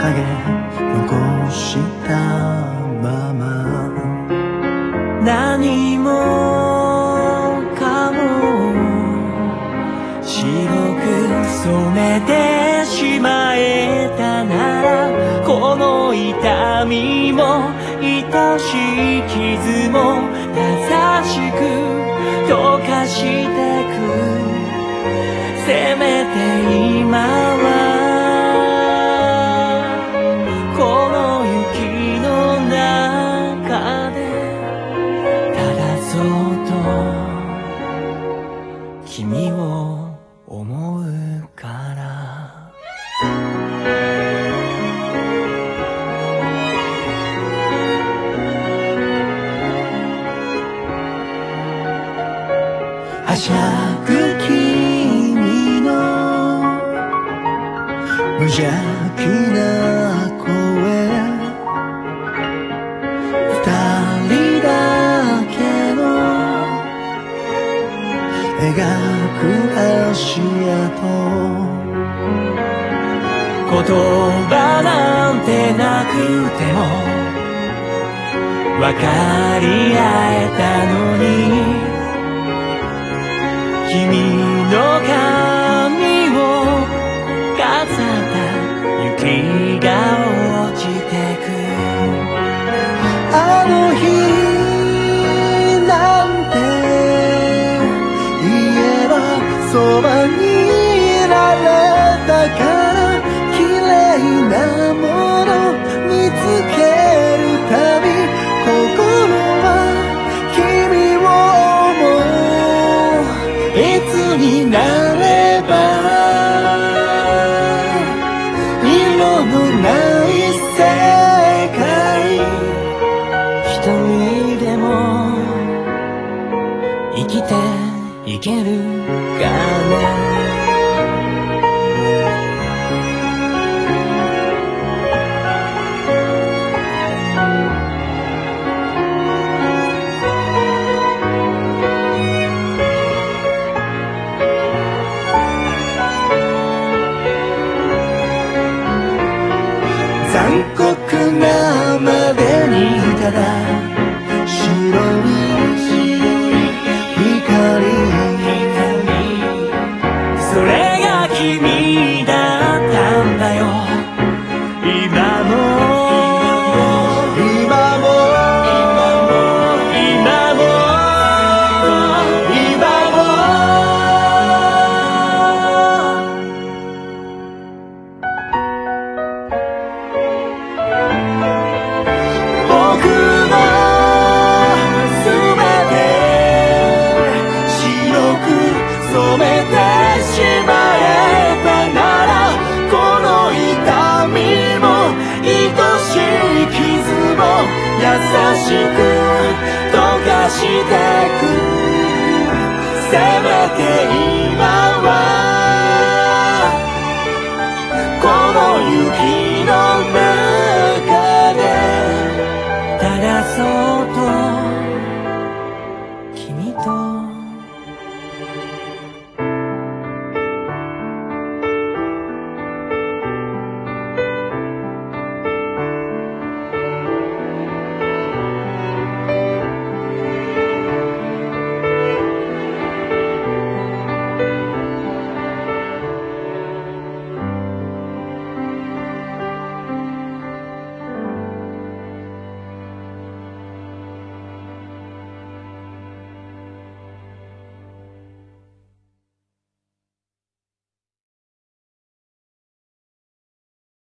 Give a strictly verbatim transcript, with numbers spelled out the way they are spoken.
影残したまま何もかも白く染めてしまえたならこの痛みも愛しい傷も優しく溶かしてくせめて今はこの雪の中でただそっと君を思うからはしゃぐ君の無邪気な声二人だけの描く足跡言葉なんてなくても分かり合えたのに君の髪を飾った雪が落ちてくあの日なんて言えばそばにいられたから綺麗なもの見つけるたび心は君を思ういつになれば色のない世界一人でも生きていけるかな残酷なまでにただ白い光それが君だったんだよ今も今も今も今も僕のすべて白く染めてしまえたならこの痛みも愛しい傷も優しく溶かしてくせめて今